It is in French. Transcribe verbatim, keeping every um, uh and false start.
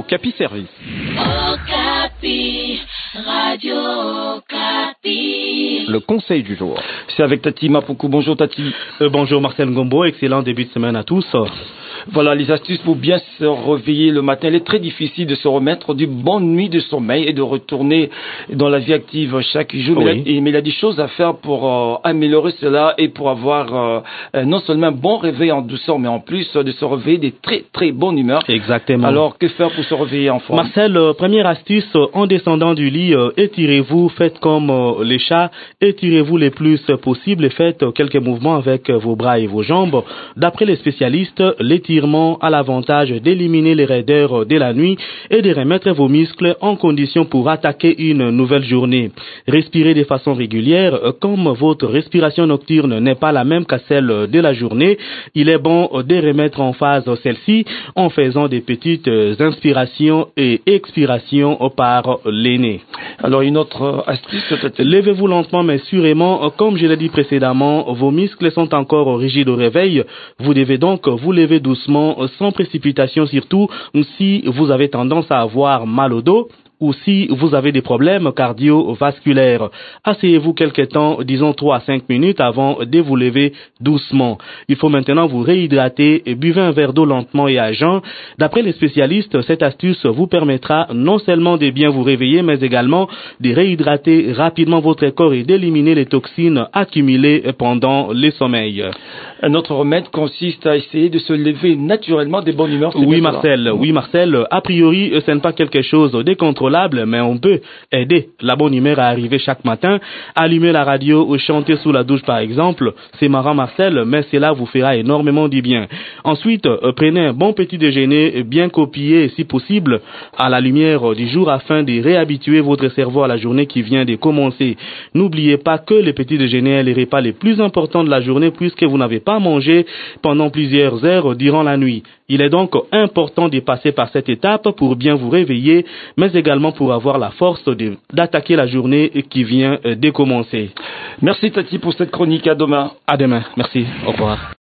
Okapi Service. Okapi, Radio Okapi. Le conseil du jour. C'est avec Tati Mapoukou. Bonjour Tati. Euh, bonjour Marcel Ngombo, excellent début de semaine à tous. Voilà les astuces pour bien se réveiller le matin. Il est très difficile de se remettre d'une bonne nuit de sommeil et de retourner dans la vie active chaque jour. Oui. Mais, il y a, mais il y a des choses à faire pour euh, améliorer cela et pour avoir euh, non seulement un bon réveil en douceur, mais en plus euh, de se réveiller des très très bonnes humeurs. Exactement. Alors que faire pour se réveiller en forme? Marcel, euh, première astuce, euh, en descendant du lit, euh, étirez-vous, faites comme euh, les chats, étirez-vous le plus possible et faites euh, quelques mouvements avec euh, vos bras et vos jambes. D'après les spécialistes, l'étirement a l'avantage d'éliminer les raideurs de la nuit et de remettre vos muscles en condition pour attaquer une nouvelle journée. Respirez de façon régulière. Comme votre respiration nocturne n'est pas la même que celle de la journée, il est bon de remettre en phase celle-ci en faisant des petites inspirations et expirations par le nez. Alors une autre astuce peut-être. Levez-vous lentement mais sûrement. Comme je l'ai dit précédemment, vos muscles sont encore rigides au réveil. Vous devez donc vous lever doucement, sans précipitation, surtout si vous avez tendance à avoir mal au dos ou si vous avez des problèmes cardiovasculaires. Asseyez-vous quelque temps, disons trois à cinq minutes avant de vous lever doucement. Il faut maintenant vous réhydrater et buvez un verre d'eau lentement et à jeun. D'après les spécialistes, cette astuce vous permettra non seulement de bien vous réveiller, mais également de réhydrater rapidement votre corps et d'éliminer les toxines accumulées pendant le sommeil. Un autre remède consiste à essayer de se lever naturellement des bonnes humeurs. Oui Marcel, oui Marcel, a priori ce n'est pas quelque chose de contrôlable, mais on peut aider la bonne humeur à arriver chaque matin. Allumer la radio ou chanter sous la douche par exemple, c'est marrant Marcel, mais cela vous fera énormément du bien. Ensuite, euh, prenez un bon petit déjeuner bien copié si possible à la lumière du jour afin de réhabituer votre cerveau à la journée qui vient de commencer. N'oubliez pas que le petit déjeuner est les repas les plus importants de la journée puisque vous n'avez pas mangé pendant plusieurs heures durant la nuit. Il est donc important de passer par cette étape pour bien vous réveiller, mais également pour avoir la force de, d'attaquer la journée qui vient de commencer. Merci Tati pour cette chronique. À demain. À demain. Merci. Au revoir.